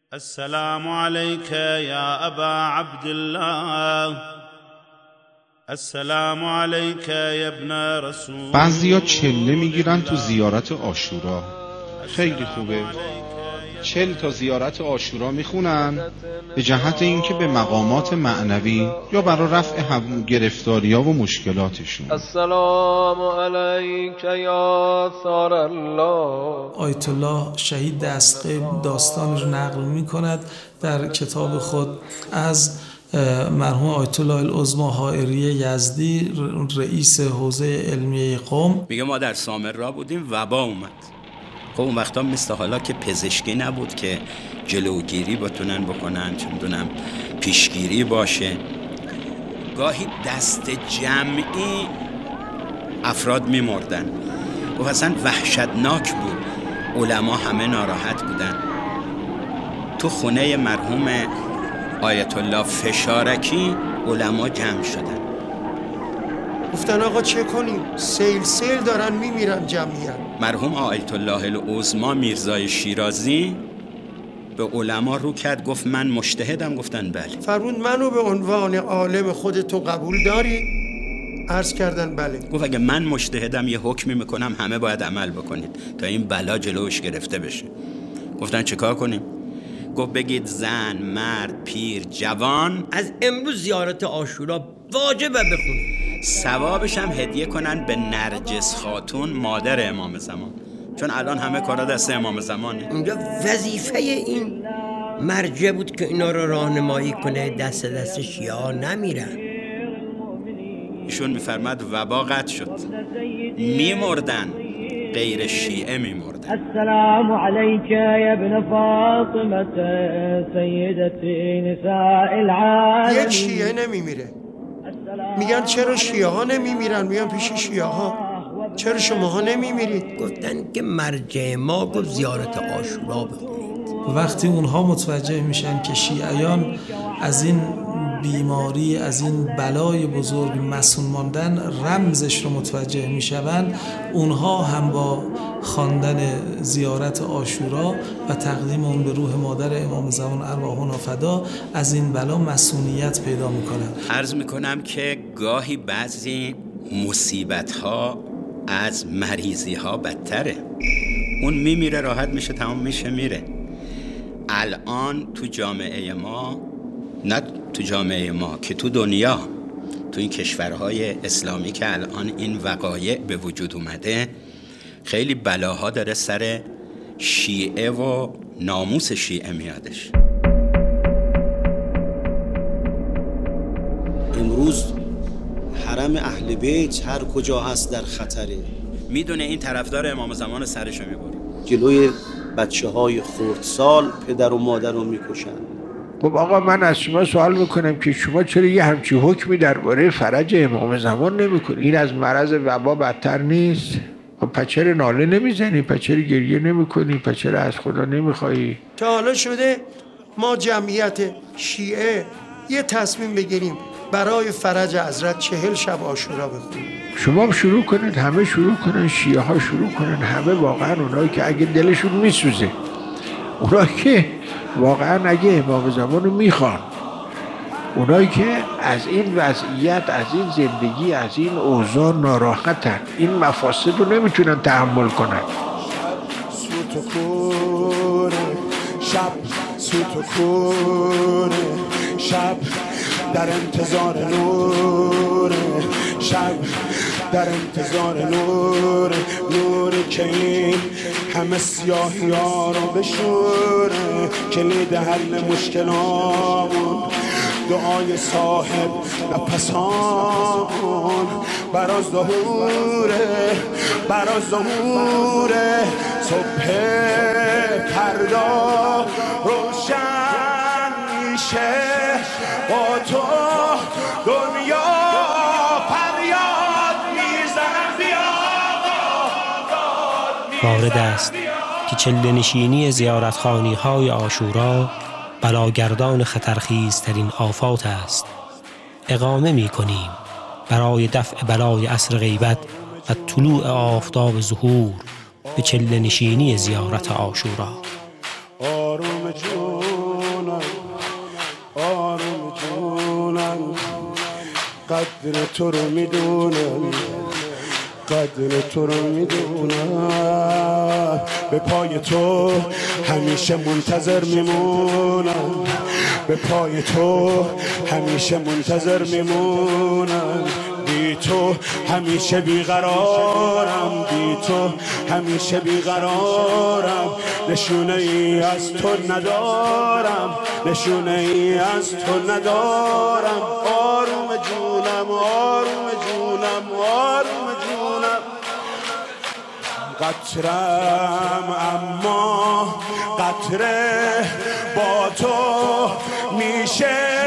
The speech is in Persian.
السلام عليك يا أبا عبد الله السلام عليك يا ابن رسول. بعضیا چله میگیرن تو زیارت عاشورا. خیلی خوبه. 40 تا زیارت عاشورا میخونن به جهت اینکه به مقامات معنوی یا برای رفع گرفتاری‌ها و مشکلاتشون. السلام علیک یا ثار الله. آیت الله شهید دستقیب داستان رو نقل می‌کند در کتاب خود از مرحوم آیت الله العظمی حائری یزدی، رئیس حوزه علمیه قم. میگه ما در سامرا بودیم، وبا اومد. خب اون وقتا مثل حالا که پزشکی نبود که جلوگیری بتونن بکنن، چه میدونم پیشگیری باشه. گاهی دست جمعی افراد میمردن و اصلا وحشتناک بود. علما همه ناراحت بودن. تو خونه مرحوم آیت الله فشارکی علما جمع شدن، گفتن آقا چه کنیم؟ سیل دارن میمیرن جمعیت. مرحوم آیت الله العظمی میرزای شیرازی به علما رو کرد، گفت من مجتهدم. گفتن بله. فرمود منو به عنوان عالم خودتو قبول داری؟ عرض کردن بله. گفت اگه من مجتهدم یه حکمی میکنم همه باید عمل بکنید تا این بلا جلوش گرفته بشه. گفتن چه کار کنیم؟ گفت بگید زن، مرد، پیر، جوان از امروز زیارت عاشورا واجبه بخونید. ثوابش هم هدیه کنن به نرجس خاتون مادر امام زمان، چون الان همه کارا دست امام زمانه. اونجا وظیفه این مرجع بود که اینا رو راهنمایی کنه، دست شیعه نمیرن. ایشون میفرماد وبا قطع شد، میمردن، غیر شیعه میمردن. السلام علیک یا ابن فاطمه سیدتی نساء العالمین. یک شیعه نمیمیره. میگن چرا شیعه ها نمیمیرن؟ میگن پیش شیعه ها چرا شماها نمیمیرید؟ گفتن که مرجع ما گفت زیارت عاشورا بخونید. وقتی اونها متوجه میشن که شیعیان از این بیماری، از این بلای بزرگ مسئول ماندن رمزش رو متوجه میشون، اونها هم با خواندن زیارت عاشورا و تقدیم اون به روح مادر امام زمان ارواحنا فدا از این بلا مسئولیت پیدا میکنن. عرض میکنم که گاهی بعضی مصیبت ها از مریضی ها بدتره. اون میمیره راحت میشه، تمام میشه میره. الان تو جامعه ما، نه تو جامعه ما که تو دنیا، تو این کشورهای اسلامی که الان این وقایع به وجود اومده، خیلی بلاها داره سر شیعه و ناموس شیعه میادش. امروز حرم اهل بیت هر کجا هست در خطره. میدونه این طرفدار امام زمان سرشو میبره. جلوی بچه‌های خردسال پدر و مادر رو میکشن. خب آقا من از شما سوال میکنم که شما چرا یه همچی حکمی درباره فرج امام زمان نمیکنید؟ این از مرض وبا بدتر نیست؟ خب پس چرا ناله نمیزنی؟ پس چرا گریه نمیکنی؟ پس چرا از خدا نمیخوایی؟ تا حالا شده ما جمعیت شیعه یه تصمیم بگیریم برای فرج حضرت 40 شب عاشورا بخونیم؟ شما شروع کنید، همه شروع کنن، شیعه ها شروع کنن، همه واقعا اونایی که اگه دلشون میسوزه، اونایی که واقعا اگه امام زمان رو میخوان، اونایی که از این وضعیت، از این زندگی، از این اوضاع ناراحتن، این مفاسد رو نمیتونن تحمل کنن. سوت و کوره شب، سوت و کوره شب، در انتظار نور شب، در انتظار نور که این همه سیاهی ها رو بشوره. کلید حل مشکلامون دعای صاحب نفسان، براز ظهوره، براز ظهوره. صبح فردا روشن میشه با تو دنیا فریاد میزنم بیا. وارد است که چله نشینی زیارتخانه های عاشورا بلاگردان خطرخیزترین آفات است. اقامه می کنیم برای دفع بلای عصر غیبت و طلوع آفتاب ظهور به چله نشینی زیارت عاشورا. آروم جون قدر تو رو میدونم، قدر تو رو میدونم، به پای تو همیشه منتظر میمونم، به پای تو همیشه منتظر میمونم، بی تو همیشه بیقرارم، بی تو همیشه بیقرارم، نشونه ای از تو ندارم، نشونه ای از تو ندارم، آروم جونم، آروم جونم، آروم جونم، قطرم اما قطره با تو میشه